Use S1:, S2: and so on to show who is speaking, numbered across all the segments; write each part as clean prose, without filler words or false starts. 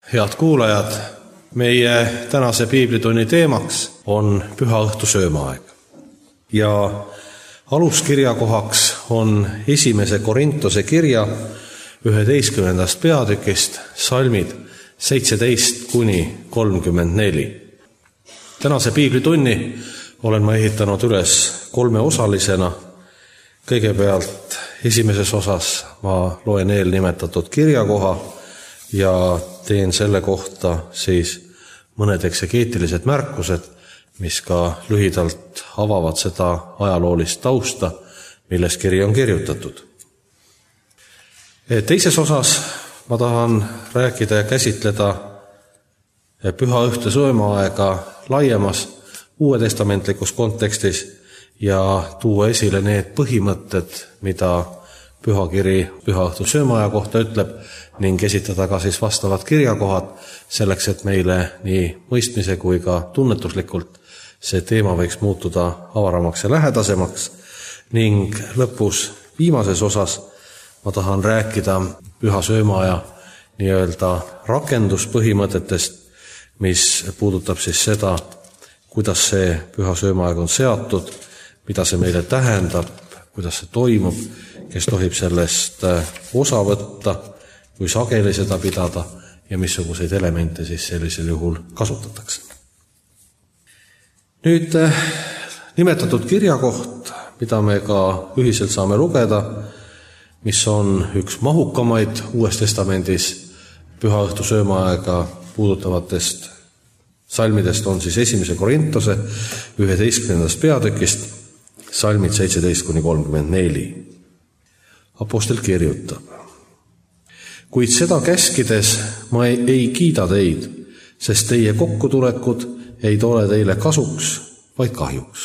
S1: Head kuulajad, meie tänase piiblitunni teemaks on püha õhtu söömaaeg. Ja aluskirjakohaks on 1. Korintuse kirja 11. peatükist salmid 17-34. Tänase piiblitunni olen ma ehitanud üles 3 osalisena. Kõigepealt esimeses osas ma loen eelnimetatud kirjakoha ja teen selle kohta siis mõned eksegeetilised märkused, mis ka lühidalt avavad seda ajaloolist tausta, milles kiri on kirjutatud. Teises osas ma tahan rääkida ja käsitleda püha õhtu söömaaega laiemas uuetestamentlikus kontekstis ja tuua esile need põhimõtted, mida pühakiri püha õhtu söömaaja kohta ütleb, ning esitada ka siis vastavad kirjakohad selleks, et meile nii mõistmise kui ka tunnetuslikult see teema võiks muutuda avaramaks ja lähedasemaks. Ning lõpus viimases osas ma tahan rääkida püha söömaaja nii-öelda rakenduspõhimõtetest, mis puudutab siis seda, kuidas see püha söömaaeg on seatud, mida see meile tähendab, kuidas see toimub, kes tohib sellest osa võtta, kui sageli seda pidada ja missuguseid elemente siis sellisel juhul kasutatakse. Nüüd nimetatud kirjakoht, mida me ka ühiselt saame lugeda, mis on üks mahukamaid Uues Testamendis püha õhtu söömaaega puudutavatest salmidest, on siis 1. Korintuse 11. peatükist salmid 17-34. Apostel kirjutab: kuid seda käskides ma ei kiida teid, sest teie kokkutulekud ei ole teile kasuks, vaid kahjuks.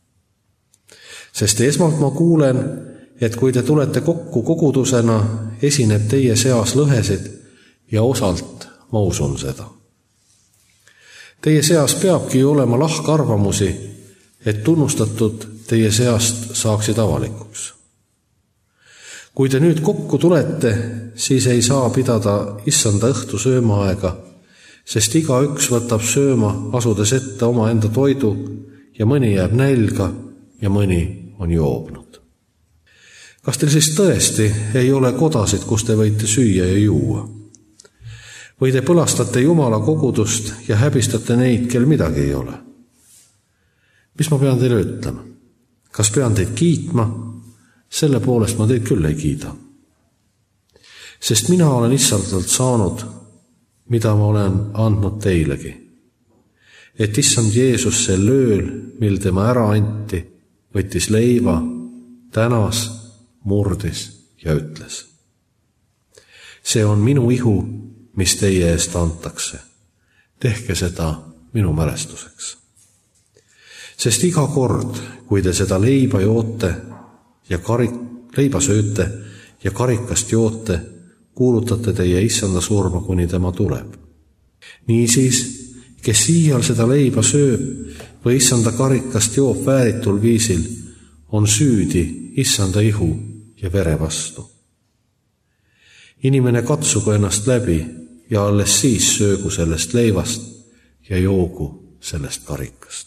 S1: Sest esmalt ma kuulen, et kui te tulete kokku kogudusena, esineb teie seas lõhesid ja osalt ma usun seda. Teie seas peabki olema lahkarvamusi, et tunnustatud teie seast saaksid avalikuks. Kui te nüüd kokku tulete, siis ei saa pidada issanda õhtu söömaaega, sest igaüks võtab sööma, asudes ette omaenda toidu, ja mõni jääb nälga ja mõni on joobnud. Kas teil siis tõesti ei ole kodasid, kus te võite süüa ja juua? Või te põlastate Jumala kogudust ja häbistate neid, kel midagi ei ole? Mis ma pean teile ütlema? Kas pean teid kiitma? Selle poolest ma teid küll ei kiida. Sest mina olen issandalt saanud, mida ma olen andnud teilegi. Et issand Jeesus sel ööl, mil tema ära anti, võttis leiva, tänas, murdis ja ütles: see on minu ihu, mis teie eest antakse. Tehke seda minu mälestuseks. Sest iga kord, kui te seda leiba joote ja leiba sööte ja karikast joote, kuulutate teie issanda surma, kuni tema tuleb. Niisiis, kes iial seda leiba sööb või issanda karikast joob vääritul viisil, on süüdi issanda ihu ja vere vastu. Inimene katsugu ennast läbi ja alles siis söögu sellest leivast ja joogu sellest karikast.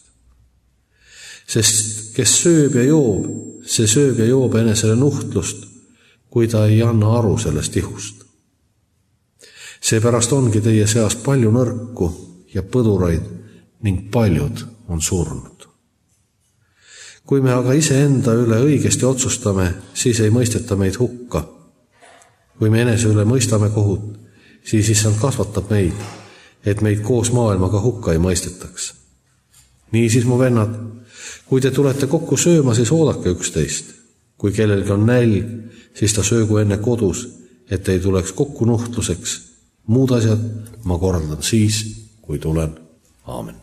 S1: Sest kes sööb ja joob, see sööb ja joob enesele nuhtlust, kui ta ei anna aru sellest ihust. Seepärast ongi teie seas palju nõrku ja põduraid ning paljud on surnud. Kui me aga iseenda üle õigesti otsustame, siis ei mõisteta meid hukka. Kui me enese üle mõistame kohut, siis issand kasvatab meid, et meid koos maailmaga hukka ei mõistetaks. Niisiis, mu vennad, kui te tulete kokku sööma, siis oodake üksteist. Kui kellelgi on nälg, siis ta söögu enne kodus, et ei tuleks kokku nuhtluseks. Muud asjad ma korraldan siis, kui tulen. Aamen.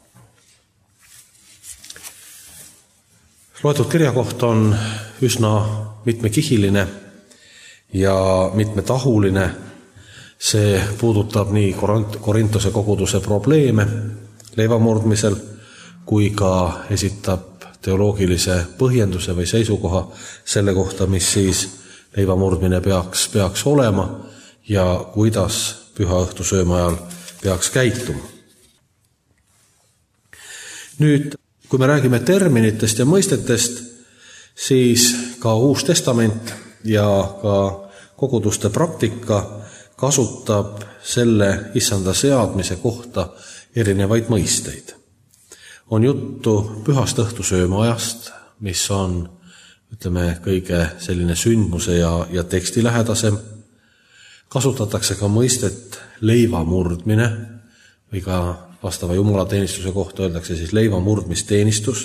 S1: Loetud kirjakoht on üsna mitmekihiline ja mitmetahuline. See puudutab nii Korintuse koguduse probleeme leivamurdmisel, kui ka esitab teoloogilise põhjenduse või seisukoha selle kohta, mis siis leivamurdmine peaks olema ja kuidas püha õhtu sööma ajal peaks käituma. Nüüd, kui me räägime terminitest ja mõistetest, siis ka Uus Testament ja ka koguduste praktika kasutab selle issanda seadmise kohta erinevaid mõisteid. On juttu pühast õhtusöömaajast, mis on, kõige selline sündmuse ja tekstilähedasem. Kasutatakse ka mõistet leiva murdmine või ka vastava jumalateenistuse kohta öeldakse siis leiva murdmisteenistus.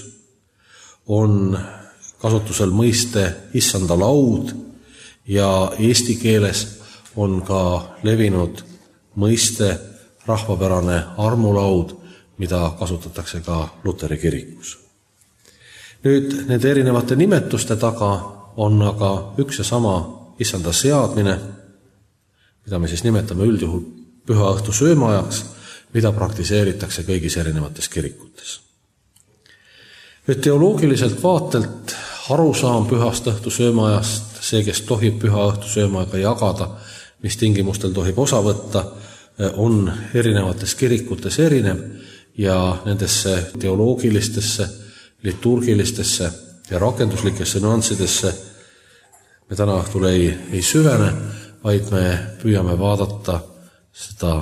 S1: On kasutusel mõiste issanda laud ja eesti keeles on ka levinud mõiste rahvapärane armulaud, mida kasutatakse ka Luteri kirikus. Nüüd nende erinevate nimetuste taga on aga üks ja sama issanda seadmine, mida me siis nimetame üldjuhul püha õhtu söömaajaks, mida praktiseeritakse kõigis erinevates kirikutes. Nüüd teoloogiliselt vaatelt arusaam pühast õhtu söömaajast, see, kes tohib püha õhtu söömaajaga jagada, mis tingimustel tohib osa võtta, on erinevates kirikutes erinev ja nendesse teoloogilistesse, liturgilistesse ja rakenduslikesse nüanssidesse me täna õhtul ei süvene, vaid me püüame vaadata seda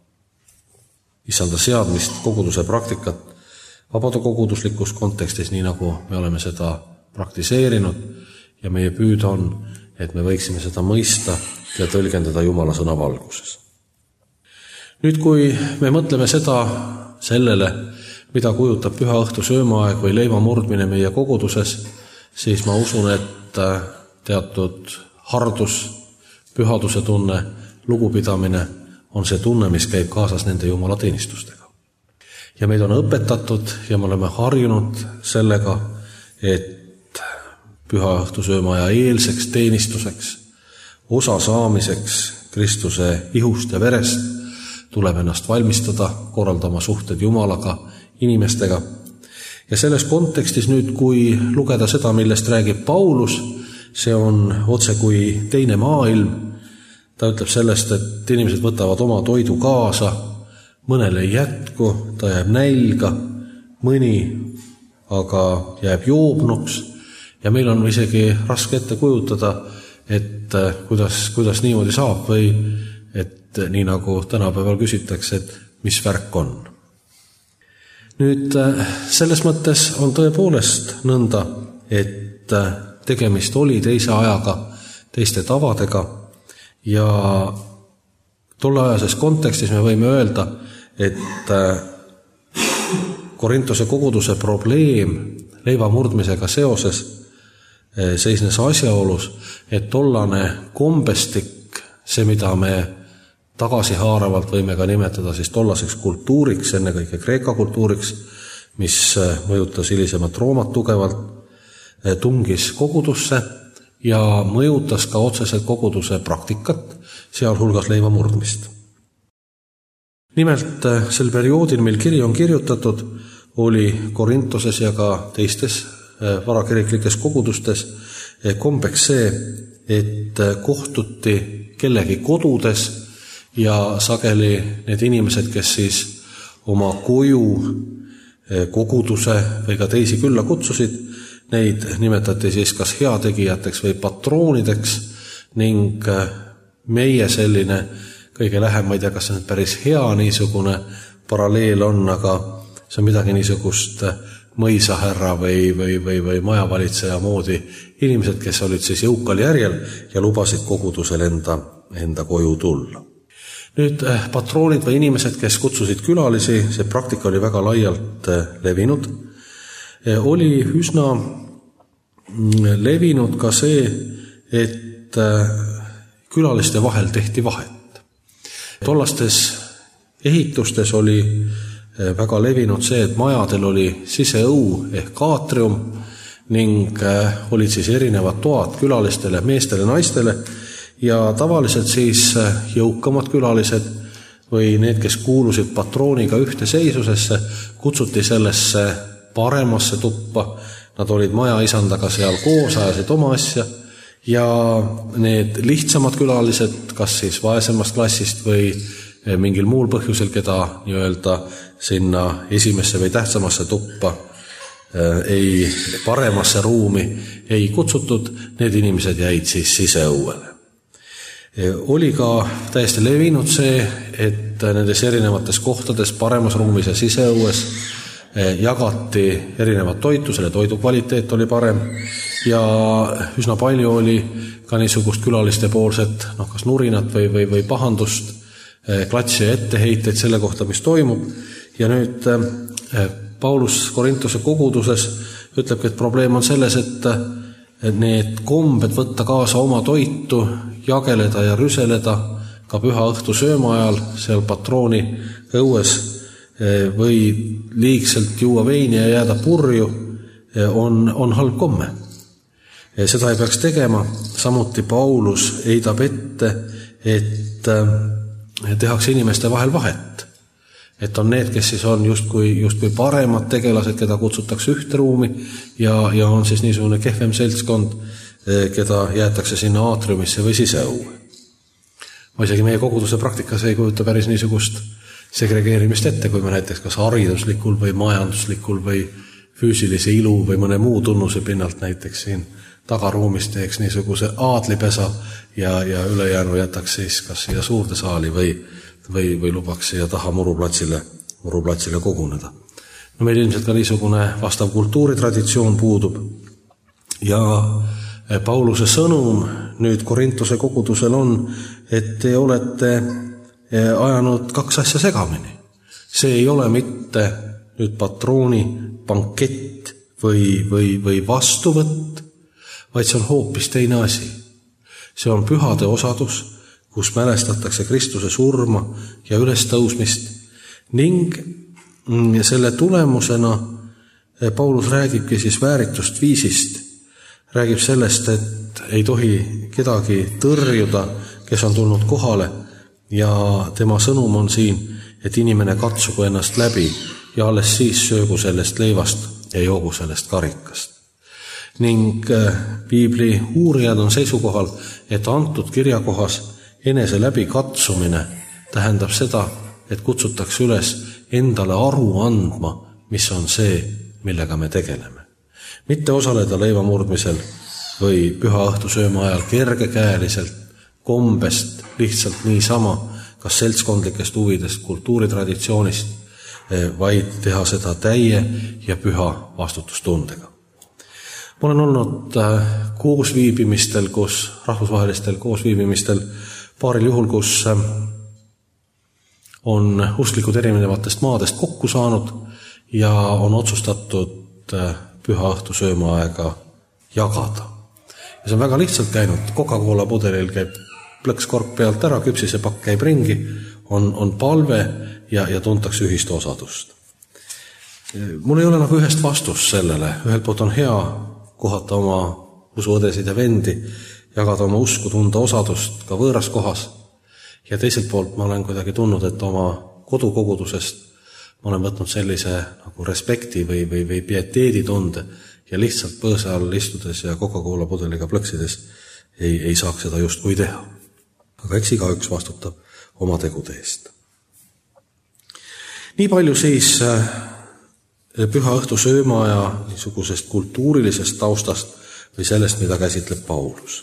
S1: issanda seadmist, koguduse praktikat vabadakoguduslikus kontekstis, nii nagu me oleme seda praktiseerinud ja meie püüd on, et me võiksime seda mõista ja tõlgendada Jumala sõna valguses. Nüüd, kui me mõtleme sellele, mida kujutab püha õhtu söömaaeg või leiva murdmine meie koguduses, siis ma usun, et teatud hardus, pühaduse tunne, lugupidamine on see tunne, mis käib kaasas nende jumalateenistustega. Ja meid on õpetatud ja me oleme harjunud sellega, et püha õhtu söömaaja eelseks teenistuseks, osa saamiseks Kristuse ihust ja verest tuleb ennast valmistada, korraldama suhted Jumalaga, inimestega. Ja selles kontekstis nüüd, kui lugeda seda, millest räägib Paulus, see on otse kui teine maailm. Ta ütleb sellest, et inimesed võtavad oma toidu kaasa, mõnel ei jätku, ta jääb nälga, mõni aga jääb joobnuks ja meil on isegi raske ette kujutada, et kuidas niimoodi saab või et nii nagu tänapäeval küsitakse, et mis värk on. Nüüd selles mõttes on tõepoolest nõnda, et tegemist oli teise ajaga, teiste tavadega ja tolleajases kontekstis me võime öelda, et Korintuse koguduse probleem leiva murdmisega seoses seisnes asjaolus, et tollane kombestik, see, mida me tagasihaaravalt võime ka nimetada siis tollaseks kultuuriks, ennekõike Kreeka kultuuriks, mis mõjutas hilisemat Roomat tugevalt, tungis kogudusse ja mõjutas ka otseselt koguduse praktikat, sealhulgas leiva murdmist. Nimelt sel perioodil, mil kiri on kirjutatud, oli Korintoses ja ka teistes varakiriklikes kogudustes kombeks see, et kohtuti kellegi kodudes ja sageli need inimesed, kes siis oma koju koguduse või ka teisi külla kutsusid, neid nimetati siis kas heategijateks või patroonideks ning meie selline kõige lähem, ma ei tea, kas see nüüd päris hea niisugune paralleel on, aga see on midagi niisugust mõisahärra või majavalitseja moodi inimesed, kes olid siis jõukal järjel ja lubasid kogudusel enda koju tulla. Nüüd patroonid või inimesed, kes kutsusid külalisi, see praktika oli väga laialt levinud. Oli üsna levinud ka see, et külaliste vahel tehti vahet. Tollastes ehitustes oli väga levinud see, et majadel oli siseõu ehk aatrium ning olid siis erinevad toad külalistele, meestele, naistele ja tavaliselt siis jõukamad külalised või need, kes kuulusid patrooniga ühte seisusesse, kutsuti sellesse paremasse tuppa. Nad olid majaisandaga seal koos, ajasid oma asja ja need lihtsamad külalised, kas siis vaesemast klassist või mingil muul põhjusel, keda nii-öelda sinna esimesse või tähtsamasse tuppa ei paremasse ruumi ei kutsutud, need inimesed jäid siis siseõuele. Oli ka täiesti levinud see, et nendes erinevates kohtades paremas ruumis ja siseõues jagati erinevat toitu, selle toidu kvaliteet oli parem ja üsna palju oli ka niisugust külaliste poolset kas nurinat või pahandust, klatsi ja etteheiteid selle kohta, mis toimub. Ja nüüd Paulus Korintuse koguduses ütlebki, et probleem on selles, et need kombed võtta kaasa oma toitu, jageleda ja rüseleda ka püha õhtu sööma ajal seal patrooni õues või liigselt juua veini ja jääda purju on halb komme. Seda ei peaks tegema. Samuti Paulus heidab ette, et tehakse inimeste vahel vahet. Et on need, kes siis on justkui paremad tegelased, keda kutsutakse ühte ruumi ja on siis niisugune kehvem seltskond, keda jäetakse sinna aatriumisse või siseõue. Ma isegi meie koguduse praktikas ei kujuta päris niisugust segregeerimist ette, kui me näiteks kas hariduslikul või majanduslikul või füüsilise ilu või mõne muu tunnuse pinnalt näiteks siin tagaruumis teeks niisuguse aadlipesa ja ülejäänu jätaks siis kas siia suurde saali või lubaks siia taha muruplatsile koguneda. No meil ilmselt ka niisugune vastav kultuuritraditsioon puudub. Ja Pauluse sõnum nüüd Korintuse kogudusel on, et te olete ajanud kaks asja segamini. See ei ole mitte nüüd patrooni bankett või vastuvõtt, vaid see on hoopis teine asi. See on pühade osadus, kus mälestatakse Kristuse surma ja ülestõusmist ning selle tulemusena Paulus räägibki siis vääritust viisist, räägib sellest, et ei tohi kedagi tõrjuda, kes on tulnud kohale ja tema sõnum on siin, et inimene katsugu ennast läbi ja alles siis söögu sellest leivast ja joogu sellest karikast. Ning piibli uurijad on seisukohal, et antud kirjakohas enese läbi katsumine tähendab seda, et kutsutakse üles endale aru andma, mis on see, millega me tegeleme. Mitte osaleda leivamurdmisel või püha õhtu sööma ajal kergekäeliselt, kombest, lihtsalt niisama, kas seltskondlikest huvidest, kultuuritraditsioonist, vaid teha seda täie ja püha vastutustundega. Ma olen olnud koosviibimistel, rahvusvahelistel koosviibimistel paaril juhul, kus on usklikud erinevatest maadest kokku saanud ja on otsustatud püha õhtu sööma aega jagada. Ja see on väga lihtsalt käinud. Coca-Cola pudelil käib plõkskork pealt ära, küpsisepakk käib ringi, on palve ja tuntakse ühist osadust. Mul ei ole nagu ühest vastust sellele. Ühelt poolt on hea kohata oma usuõdesid ja vendi, jagada oma usku, tunda osadust ka võõras kohas. Ja teiselt poolt ma olen kuidagi tundnud, et oma kodukogudusest ma olen võtnud sellise nagu respekti või pieteeditunde ja lihtsalt põõsa all istudes ja Coca-Cola pudeliga plõksides ei saaks seda justkui teha. Aga eks igaüks vastutab oma tegude eest. Nii palju siis püha õhtu sööma ja niisugusest kultuurilisest taustast või sellest, mida käsitleb Paulus.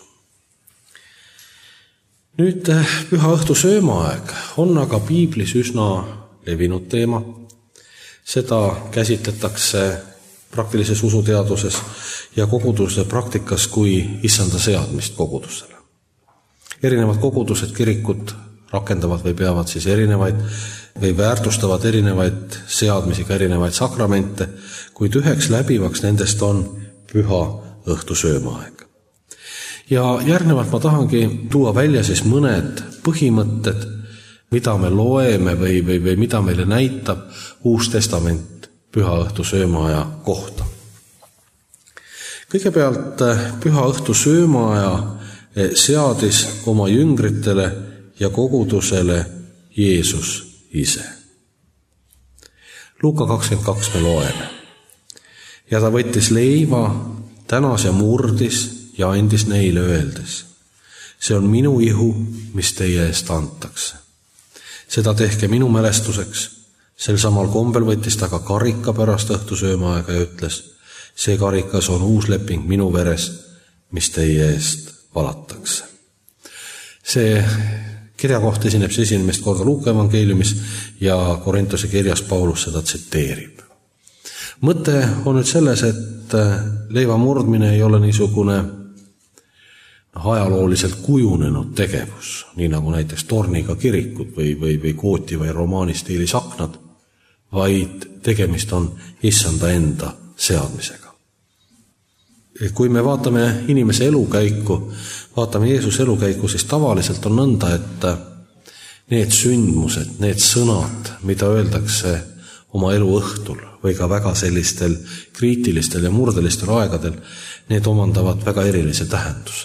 S1: Nüüd püha õhtu söömaaeg on aga piiblis üsna levinud teema. Seda käsitletakse praktilises usuteaduses ja koguduse praktikas kui issanda seadmist kogudusele. Erinevad kogudused, kirikud rakendavad või peavad siis erinevaid või väärtustavad erinevaid seadmisi, ka erinevaid sakramente, kuid üheks läbivaks nendest on püha õhtu söömaaeg. Ja järgnevalt ma tahangi tuua välja siis mõned põhimõtted, mida me loeme või mida meile näitab Uus Testament püha õhtu söömaaja kohta. Kõigepealt püha õhtu söömaaja seadis oma jüngritele ja kogudusele Jeesus ise. Luuka 22 me loeme. Ja ta võttis leiva, tänas ja murdis ja andis neile öeldes: see on minu ihu, mis teie eest antakse. Seda tehke minu mälestuseks. Sel samal kombel võttis ta ka karika pärast õhtusöömaaega ja ütles, see karikas on uus leping minu veres, mis teie eest valatakse. See kirjakoht esineb see esimest korda Luuka evangeeliumis ja Korintuse kirjas Paulus seda tsiteerib. Mõte on nüüd selles, et leiva murdmine ei ole niisugune ajalooliselt kujunenud tegevus, nii nagu näiteks torniga kirikud või kooti või romaanistiilis aknad, vaid tegemist on issanda enda seadmisega. Kui me vaatame inimese elukäiku, vaatame Jeesuse elukäiku, siis tavaliselt on nõnda, et need sündmused, need sõnad, mida öeldakse oma elu õhtul või ka väga sellistel kriitilistel ja murdelistel aegadel, need omandavad väga erilise tähenduse.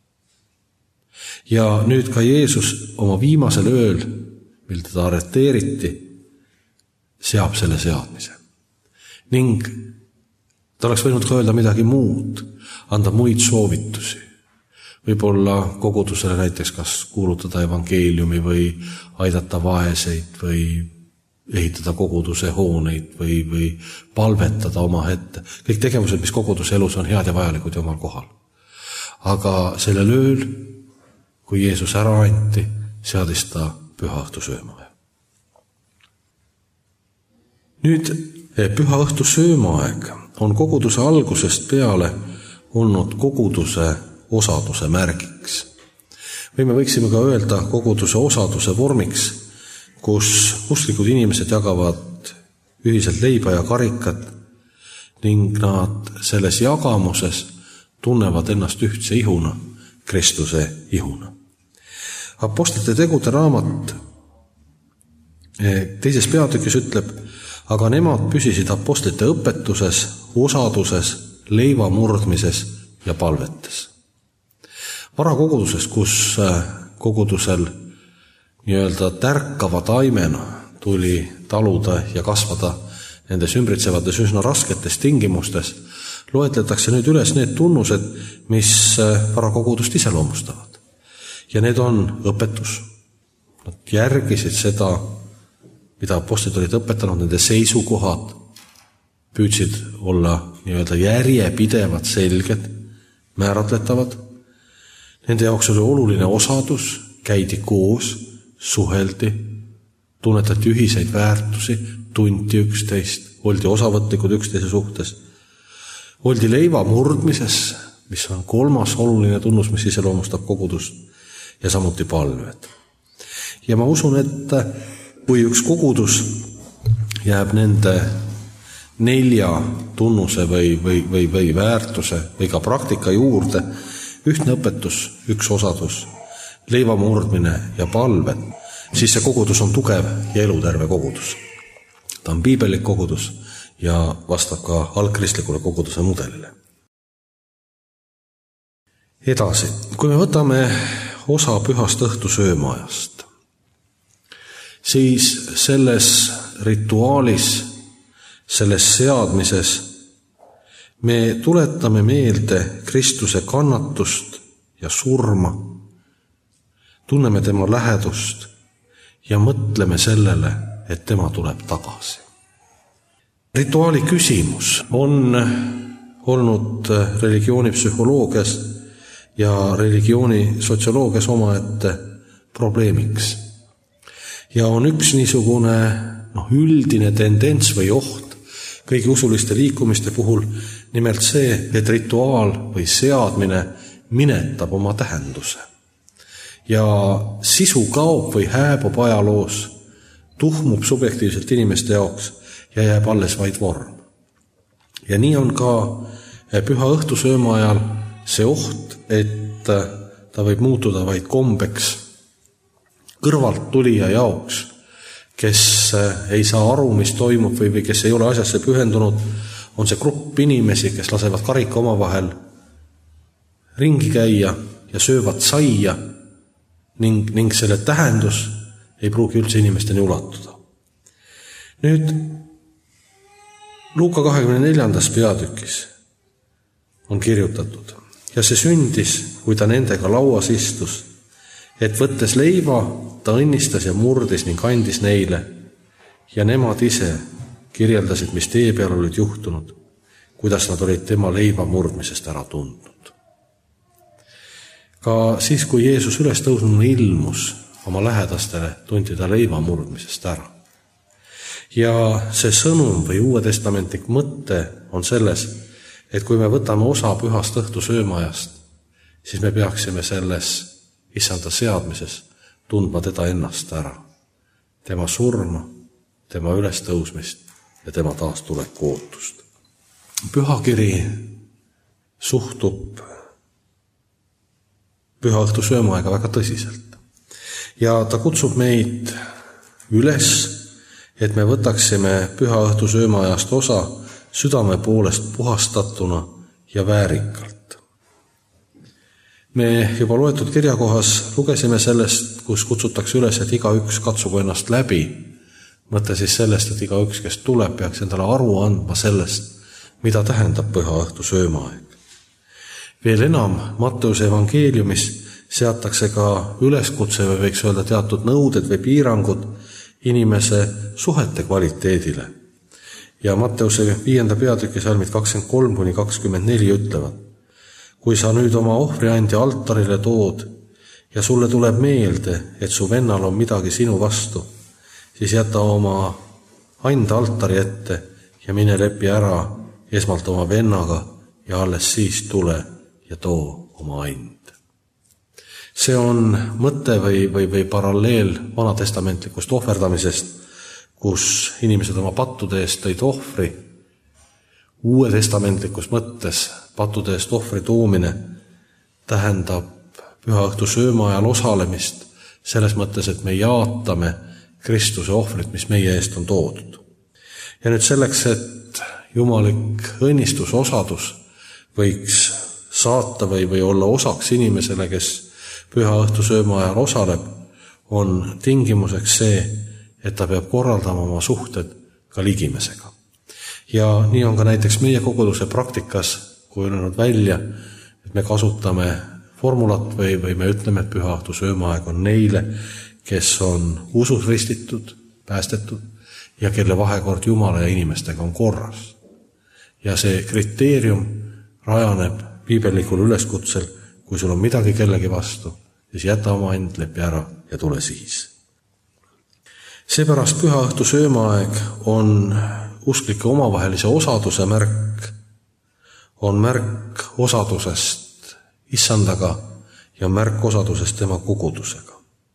S1: Ja nüüd ka Jeesus oma viimasel ööl, mil teda arreteeriti, seab selle seadmise. Ning ta oleks võinud ka öelda midagi muud, anda muid soovitusi. Võib-olla kogudusele näiteks kas kuulutada evangeeliumi või aidata vaeseid või ehitada koguduse hooneid või palvetada oma ette. Kõik tegevused, mis koguduse elus on head ja vajalikud ja omal kohal. Aga sellel ööl, kui Jeesus ära anti, seadis ta püha õhtu söömaaja. Nüüd püha õhtu söömaaeg on koguduse algusest peale olnud koguduse osaduse märgiks. Või me võiksime ka öelda koguduse osaduse vormiks, kus usklikud inimesed jagavad ühiselt leiba ja karikat ning nad selles jagamuses tunnevad ennast ühtse ihuna, Kristuse ihuna. Apostlite tegude raamat 2. peatükis ütleb, aga nemad püsisid apostlite õpetuses, osaduses, leiva murdmises ja palvetes. Varakoguduses, kus kogudusel nii-öelda tärkava taimena tuli taluda ja kasvada nendes ümbritsevates üsna rasketes tingimustes, loetletakse nüüd üles need tunnused, mis varakogudust iseloomustavad. Ja need on õpetus. Nad järgisid seda, mida apostlid olid õpetanud, nende seisukohad püüdsid olla nii-öelda järjepidevad, selged, määratletavad. Nende jaoks oli oluline osadus, käidi koos, suheldi, tunnetati ühiseid väärtusi, tunti üksteist, oldi osavõtlikud üksteise suhtes. Oldi leiva murdmises, mis on 3. oluline tunnus, mis iseloomustab kogudust, ja samuti palved. Ja ma usun, et kui üks kogudus jääb nende 4 tunnuse või väärtuse või ka praktika juurde, ühtne õpetus, üks osadus, leiva murdmine ja palved, siis see kogudus on tugev ja eluterve kogudus. Ta on piibellik kogudus ja vastab ka algkristlikule koguduse mudelile. Edasi, kui me võtame osa pühast õhtusöömaajast, siis selles rituaalis, selles seadmises me tuletame meelde Kristuse kannatust ja surma, tunneme tema lähedust ja mõtleme sellele, et tema tuleb tagasi. Rituaali küsimus on olnud religioonipsühholoogias ja religiooni sotsioloogias omaette probleemiks. Ja on üks niisugune üldine tendents või oht kõigi usuliste liikumiste puhul, nimelt see, et rituaal või seadmine minetab oma tähenduse. Ja sisu kaob või hääbub ajaloos, tuhmub subjektiivselt inimeste jaoks ja jääb alles vaid vorm. Ja nii on ka püha õhtusööma ajal see oht, et ta võib muutuda vaid kombeks kõrvalt tulija jaoks, kes ei saa aru, mis toimub või kes ei ole asjasse pühendunud, on see grupp inimesi, kes lasevad karika omavahel ringi käia ja söövad saia ning selle tähendus ei pruugi üldse inimesteni ulatuda. Nüüd Luuka 24. peatükis on kirjutatud: ja see sündis, kui ta nendega lauas istus, et võttes leiva, ta õnnistas ja murdis ning andis neile. Ja nemad ise kirjeldasid, mis tee peal olid juhtunud, kuidas nad olid tema leiva murdmisest ära tundnud. Ka siis, kui Jeesus üles tõusnuna ilmus oma lähedastele, tunti ta leiva murdmisest ära. Ja see sõnum või Uue Testamentlik mõte on selles, et kui me võtame osa pühast õhtusöömaajast, siis me peaksime selles Issanda seadmises tundma teda ennast ära, tema surma, tema ülestõusmist ja tema taastuleku ootust. Pühakiri suhtub püha õhtusöömaaega väga tõsiselt ja ta kutsub meid üles, et me võtaksime püha õhtusöömaajast osa südame poolest puhastatuna ja väärikalt. Me juba loetud kirjakohas lugesime sellest, kus kutsutakse üles, et igaüks katsugu ennast läbi. Mõte siis sellest, et igaüks, kes tuleb, peaks endale aru andma sellest, mida tähendab püha õhtusöömaaeg. Veel enam, Matteuse evangeeliumis seatakse ka üleskutse või võiks öelda teatud nõuded või piirangud inimese suhete kvaliteedile. Ja Matteuse 5. peatüki salmid 23-24 ütlevad: kui sa nüüd oma ohvriandi altarile tood ja sulle tuleb meelde, et su vennal on midagi sinu vastu, siis jäta oma and altari ette ja mine lepi ära esmalt oma vennaga ja alles siis tule ja too oma and. See on mõte või paralleel vanatestamentlikust ohverdamisest, kus inimesed oma pattude eest tõid ohvri. Uue testamentlikus mõttes pattude eest ohvri toomine tähendab püha õhtusöömaajal osalemist selles mõttes, et me jaatame Kristuse ohvrit, mis meie eest on toodud. Ja nüüd selleks, et jumalik õnnistus, osadus võiks saata või olla osaks inimesele, kes püha õhtusöömaajal osaleb, on tingimuseks see, et ta peab korraldama oma suhted ka ligimesega. Ja nii on ka näiteks meie koguduse praktikas kujunenud välja, et me kasutame formulat või me ütleme, et püha õhtusöömaaeg on neile, kes on usus ristitud, päästetud ja kelle vahekord Jumala ja inimestega on korras. Ja see kriteerium rajaneb piibellikul üleskutsel: kui sul on midagi kellegi vastu, siis jäta oma end, lepi ära ja tule siis. Seepärast püha õhtusöömaaeg on usklike omavahelise osaduse märk, on märk osadusest Issandaga ja märk osadusest tema kogudusega.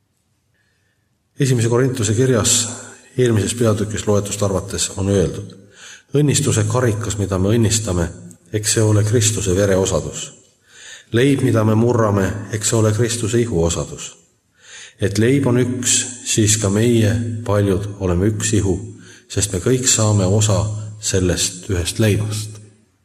S1: 1. Korintuse kirjas eelmises peatükis loetust arvates on öeldud: õnnistuse karikas, mida me õnnistame, eks see ole Kristuse vere osadus. Leib, mida me murrame, eks see ole Kristuse ihu osadus. Et leib on üks, siis ka meie, paljud, oleme üks ihu, sest me kõik saame osa sellest ühest leivast.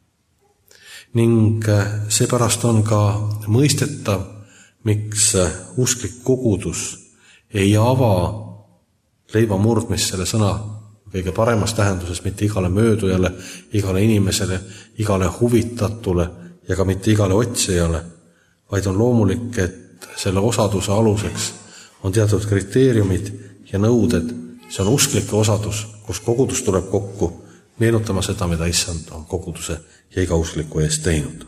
S1: Ning seepärast on ka mõistetav, miks usklik kogudus ei ava leiva murdmist selle sõna kõige paremas tähenduses mitte igale möödujale, igale inimesele, igale huvitatule ja ka mitte igale otsijale, vaid on loomulik, et selle osaduse aluseks on teatud kriteeriumid ja nõuded. See on usklike osadus, kus kogudus tuleb kokku meenutama seda, mida Issand on koguduse ja iga uskliku eest teinud.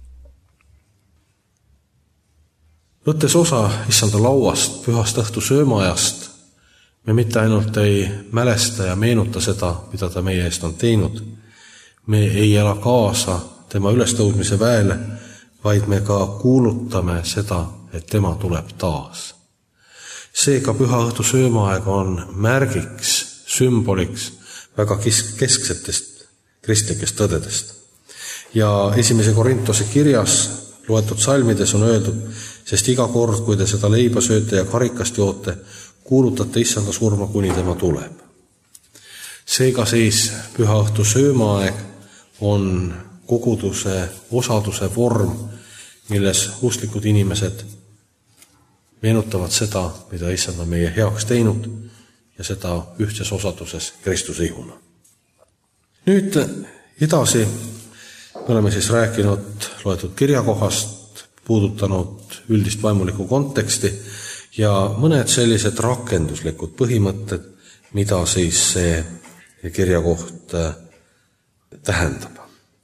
S1: Võttes osa Issanda lauast, pühast õhtusöömaajast, me mitte ainult ei mälesta ja meenuta seda, mida ta meie eest on teinud, me ei ela kaasa tema ülestõusmise väele, vaid me ka kuulutame seda, et tema tuleb taas. Seega püha õhtusöömaaeg on märgiks, sümboliks väga kesksetest kristlikest tõdedest. Ja 1. Korintuse kirjas loetud salmides on öeldud: sest iga kord, kui te seda leiba sööte ja karikast joote, kuulutate Issanda surma, kuni tema tuleb. Seega siis püha õhtusöömaaeg on koguduse osaduse vorm, milles usklikud inimesed meenutavad seda, mida Issand on meie heaks teinud ja seda ühtses osaduses Kristuse ihuna. Nüüd edasi me oleme siis rääkinud loetud kirjakohast, puudutanud üldist vaimulikku konteksti ja mõned sellised rakenduslikud põhimõtted, mida siis see kirjakoht tähendab.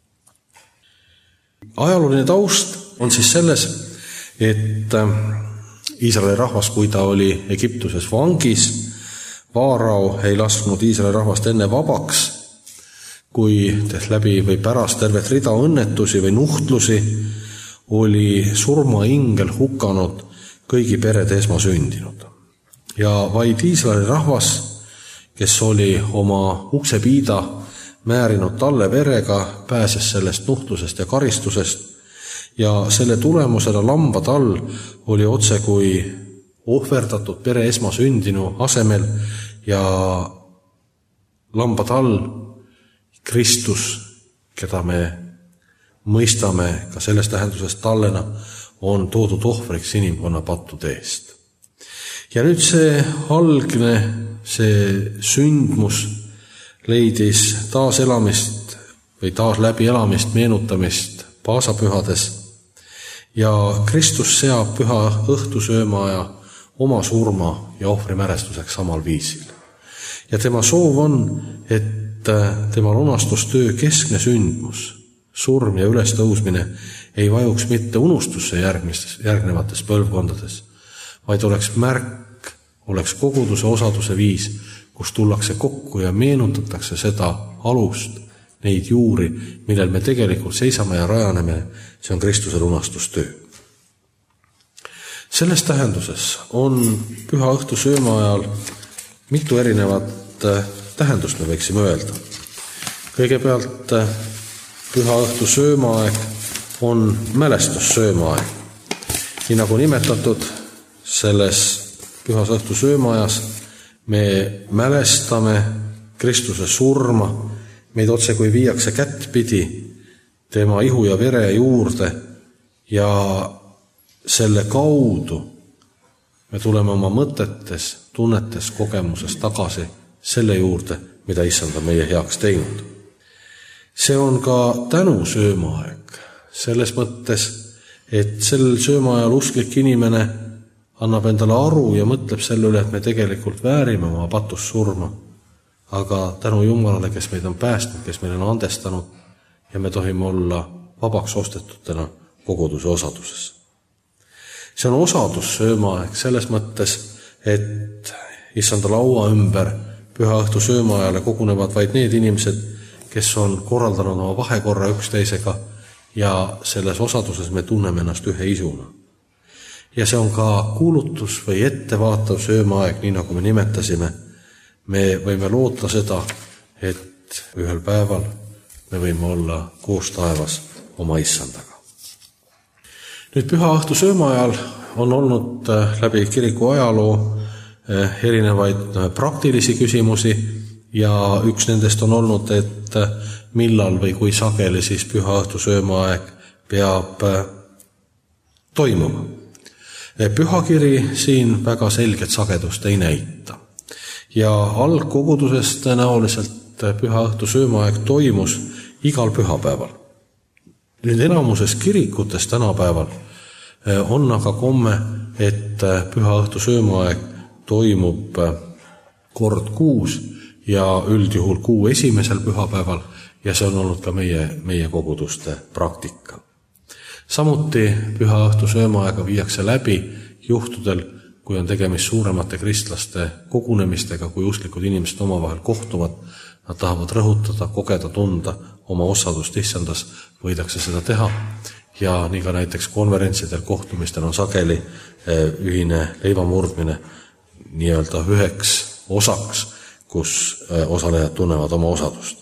S1: Ajalooline taust on siis selles, et Iisraeli rahvas, kui ta oli Egiptuses vangis, Vaarao ei lasknud Iisraeli rahvast enne vabaks, kui läbi või pärast tervet rida õnnetusi või nuhtlusi oli surmaingel hukanud kõigi perede esmasündinud. Ja vaid Iisraeli rahvas, kes oli oma uksepiida määrinud talle verega, pääses sellest nuhtlusest ja karistusest ja selle tulemusena lambatall oli otse kui ohverdatud pere esmasündinu asemel ja lambatall Kristus, keda me mõistame ka selles tähenduses tallena, on toodud ohvriks inimkonna pattude eest. Ja nüüd see algne, see sündmus leidis taaselamist või taas läbielamist, meenutamist paasapühades ja Kristus seab püha õhtusöömaaja oma surma ja ohvrimälestuseks samal viisil. Ja tema soov on, et tema lunastustöö keskne sündmus, surm ja ülestõusmine ei vajuks mitte unustusse järgnevates põlvkondades, vaid oleks märk, oleks koguduse osaduse viis, kus tullakse kokku ja meenutatakse seda alust, neid juuri, millel me tegelikult seisame ja rajaneme, see on Kristuse lunastustöö. Selles tähenduses on püha õhtu sööma ajal mitu erinevat tähendust, me võiksime öelda. Kõigepealt püha õhtu söömaaeg on mälestussöömaaeg. Nii nagu nimetatud, selles pühas õhtu söömaajas me mälestame Kristuse surma, meid otse kui viiakse kättpidi tema ihu ja vere juurde ja selle kaudu me tuleme oma mõtetes, tunnetes, kogemuses tagasi selle juurde, mida Issand on meie heaks teinud. See on ka tänu söömaaeg, selles mõttes, et sel söömaajal usklik inimene annab endale aru ja mõtleb selle üle, et me tegelikult väärime oma patust surma, aga tänu Jumalale, kes meid on päästnud, kes meil on andestanud ja me tohime olla vabaks ostetutena koguduse osaduses. See on osadussöömaaeg selles mõttes, et Issanda laua ümber püha õhtu söömaajale kogunevad vaid need inimesed, kes on korraldanud oma vahekorra üksteisega ja selles osaduses me tunneme ennast ühe isuna. Ja see on ka kuulutus või ettevaatav söömaaeg, nii nagu me nimetasime. Me võime loota seda, et ühel päeval me võime olla koos taevas oma Issandaga. Nüüd püha õhtu söömaajal on olnud läbi kiriku ajaloo erinevaid praktilisi küsimusi ja üks nendest on olnud, et millal või kui sageli siis püha õhtu söömaaeg peab toimuma. Pühakiri siin väga selget sagedust ei näita. Ja algkoguduses tõenäoliselt püha õhtu söömaaeg toimus igal pühapäeval. Nüüd enamuses kirikutes tänapäeval on aga komme, et püha õhtu söömaaeg toimub kord kuus ja üldjuhul kuu esimesel pühapäeval ja see on olnud ka meie koguduste praktika. Samuti püha õhtu söömaaega viiakse läbi juhtudel, kui on tegemist suuremate kristlaste kogunemistega, kui usklikud inimesed omavahel kohtuvad, nad tahavad rõhutada, kogeda, tunda oma osadust Issandas, võidakse seda teha ja nii ka näiteks konverentsidel, kohtumistel on sageli ühine leivamurdmine nii-öelda üheks osaks, kus osalejad tunnevad oma osadust.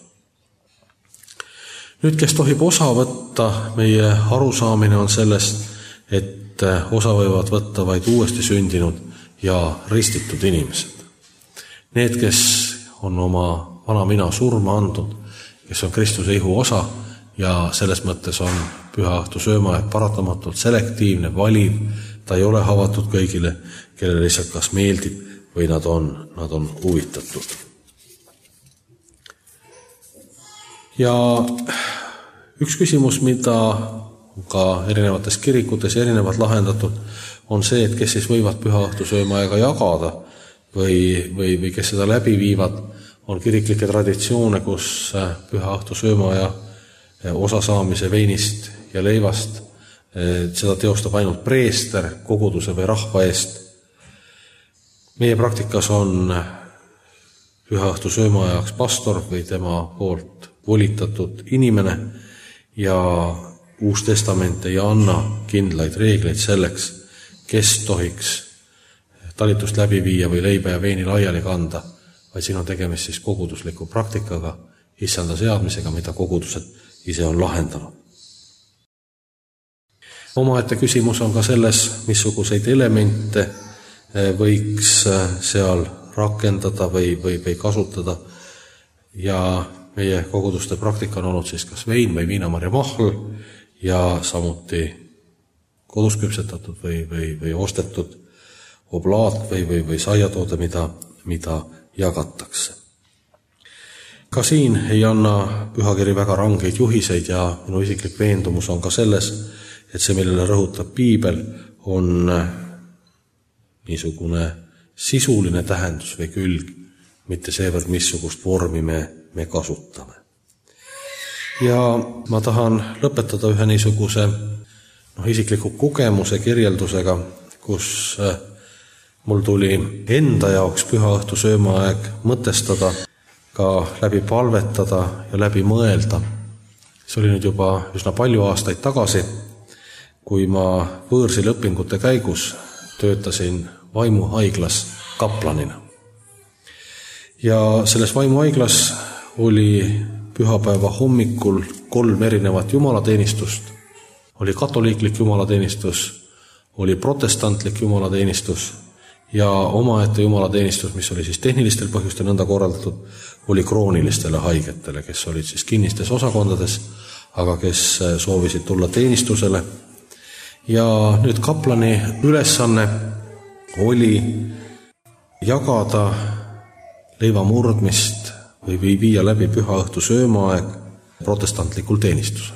S1: Nüüd, kes tohib osa võtta, meie arusaamine on sellest, et osa võivad võtta vaid uuesti sündinud ja ristitud inimesed. Need, kes on oma vana mina surma andnud, kes on Kristuse ihu osa ja selles mõttes on püha õhtu söömaaeg paratamatult selektiivne, valiv, ta ei ole avatud kõigile, kellele lihtsalt kas meeldib või nad on huvitatud. Ja üks küsimus, mida ka erinevates kirikutes erinevalt lahendatud, on see, et kes siis võivad pühaõhtu söömaaega jagada või kes seda läbi viivad, on kiriklikke traditsioone, kus pühaõhtu söömaaja osa saamise veinist ja leivast seda teostab ainult preester koguduse või rahva eest. Meie praktikas on pühaõhtu söömaajaks pastor või tema poolt volitatud inimene ja Uus Testament ei anna kindlaid reegleid selleks, kes tohiks talitust läbi viia või leiba ja veini laiali kanda, vaid siin on tegemist siis kogudusliku praktikaga, issanda seadmisega, mida kogudused ise on lahendanud. Omaette küsimus on ka selles, missuguseid elemente võiks seal rakendada või kasutada ja meie koguduste praktika on olnud siis kas vein või viinamarja mahl ja samuti kodus küpsetatud või ostetud oblaat või saiatoode, mida jagatakse. Ka siin ei anna pühakiri väga rangeid juhiseid ja minu isiklik veendumus on ka selles, et see, millele rõhutab piibel, on niisugune sisuline tähendus või külg, mitte seevõrd missugust vormi me kasutame. Ja ma tahan lõpetada ühe niisuguse isikliku kogemuse kirjeldusega, kus mul tuli enda jaoks pühaõhtu söömaaeg mõtestada, ka läbi palvetada ja läbi mõelda. See oli nüüd juba üsna palju aastaid tagasi, kui ma võõrsilõpingute käigus töötasin vaimuhaiglas kaplanina. Ja selles vaimuhaiglas oli pühapäeva hommikul 3 erinevat jumalateenistust. Oli katoliiklik jumalateenistus, oli protestantlik jumalateenistus ja omaette jumalateenistus, mis oli siis tehnilistel põhjustel nõnda korraldatud, oli kroonilistele haigetele, kes olid siis kinnistes osakondades, aga kes soovisid tulla teenistusele. Ja nüüd kaplani ülesanne oli jagada leivamurdmist või viia läbi pühaõhtu söömaaeg protestantlikul teenistusel.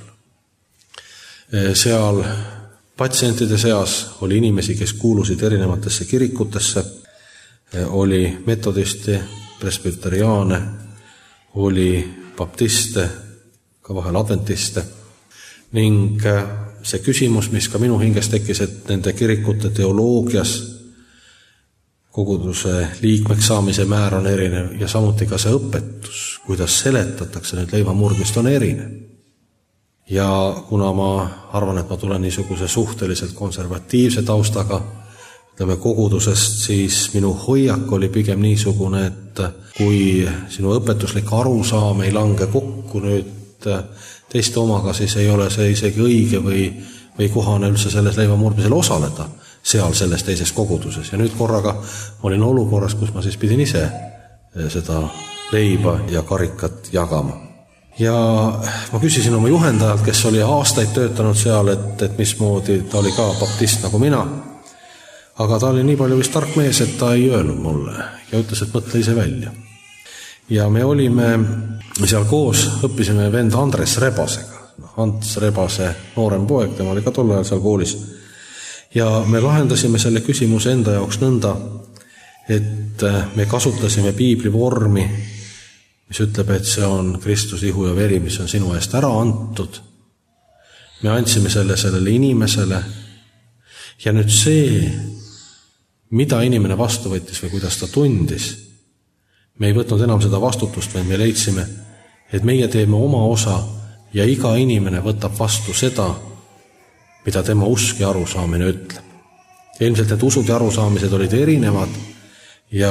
S1: Seal patsientide seas oli inimesi, kes kuulusid erinevatesse kirikutesse, oli metodisti, presbyteriaane, oli baptiste, ka vahel adventiste ning see küsimus, mis ka minu hinges tekkis, et nende kirikute teoloogias koguduse liikmeks saamise määr on erinev ja samuti ka see õpetus, kuidas seletatakse nüüd leivamurdmist, on erinev. Ja kuna ma arvan, et ma tulen niisuguse suhteliselt konservatiivse taustaga, ütleme kogudusest, siis minu hoiak oli pigem niisugune, et kui sinu õpetuslik arusaam ei lange kokku nüüd teiste omaga, siis ei ole see isegi õige või kohane üldse selles leivamurdmisel osaleda seal selles teises koguduses. Ja nüüd korraga olin olukorras, kus ma siis pidin ise seda leiba ja karikat jagama. Ja ma küsisin oma juhendajalt, kes oli aastaid töötanud seal, et mismoodi, ta oli ka baptist nagu mina, aga ta oli nii palju vist tark mees, et ta ei öelnud mulle ja ütles, et mõtle ise välja. Ja me olime seal koos, õppisime vend Andres Rebasega. Ants Rebase noorem poeg, tema oli ka tol ajal seal koolis. Ja me lahendasime selle küsimuse enda jaoks nõnda, et me kasutasime piibli vormi, mis ütleb, et see on Kristuse ihu ja veri, mis on sinu eest ära antud. Me andsime sellele inimesele ja nüüd see, mida inimene vastu võttis või kuidas ta tundis, me ei võtnud enam seda vastutust, vaid me leidsime, et meie teeme oma osa ja iga inimene võtab vastu seda, mida tema usk ja arusaamine ütleb. Ilmselt need usud ja arusaamised olid erinevad ja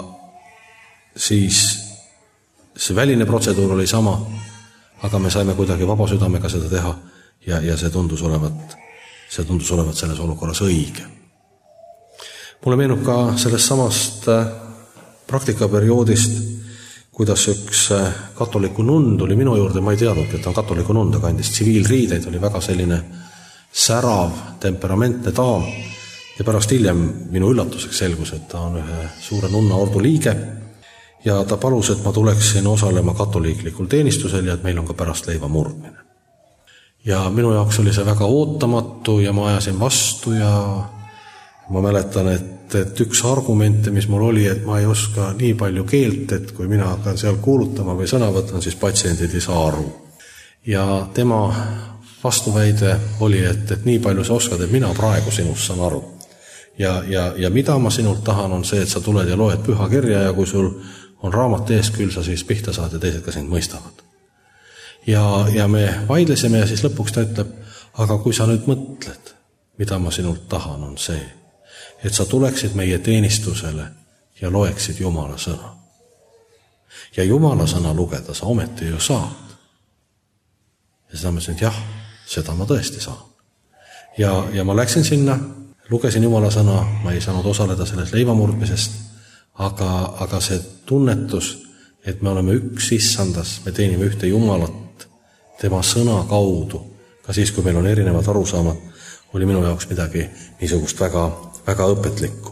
S1: siis see väline protseduur oli sama, aga me saime kuidagi vaba südamega seda teha ja see tundus olevat selles olukorras õige. Mulle meenub ka sellest samast praktikaperioodist, kuidas üks katoliku nund oli minu juurde, ma ei teadnud, et ta on katoliku nund, aga kandis tsiviilriideid, oli väga selline särav, temperamentne daam ja pärast hiljem minu üllatuseks selgus, et ta on ühe suure nunnaordu liige ja ta palus, et ma tuleksin osalema katoliiklikul teenistusel ja et meil on ka pärast leiva murdmine. Ja minu jaoks oli see väga ootamatu ja ma ajasin vastu ja Ma mäletan, et üks argumente, mis mul oli, et ma ei oska nii palju keelt, et kui mina hakkan seal kuulutama või sõna võtan, siis patsiendid ei saa aru. Ja tema vastuväide oli, et nii palju sa oskad, et mina praegu sinust saan aru. Ja mida ma sinult tahan, on see, et sa tuled ja loed püha kirja ja kui sul on raamat ees, küll sa siis pihta saad ja teised ka sind mõistavad. Ja me vaidlesime ja siis lõpuks ta ütleb, aga kui sa nüüd mõtled, mida ma sinult tahan, on see, et sa tuleksid meie teenistusele ja loeksid Jumala sõna. Ja Jumala sõna lugeda sa ometi ju saad. Ja seda ma ütlesin, et jah, seda ma tõesti saan. Ja ma läksin sinna, lugesin Jumala sõna, ma ei saanud osaleda selles leivamurdmisest, aga see tunnetus, et me oleme üks issandas, me teenime ühte Jumalat tema sõna kaudu, ka siis, kui meil on erinevad arusaamad, oli minu jaoks midagi niisugust väga, väga õpetlikku.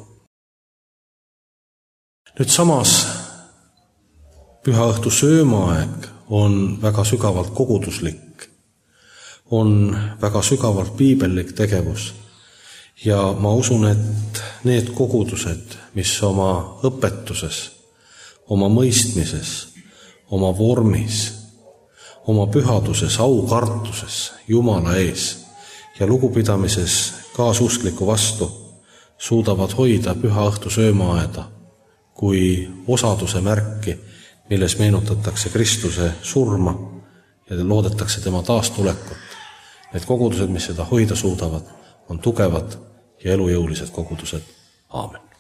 S1: Nüüd samas pühaõhtu söömaaeg on väga sügavalt koguduslik, on väga sügavalt piibellik tegevus ja ma usun, et need kogudused, mis oma õpetuses, oma mõistmises, oma vormis, oma pühaduses, aukartuses Jumala ees ja lugupidamises kaasuskliku vastu suudavad hoida pühaõhtu söömaaeda kui osaduse märki, milles meenutatakse Kristuse surma ja loodetakse tema taastulekut. Need kogudused, mis seda hoida suudavad, on tugevad ja elujõulised kogudused. Aamen.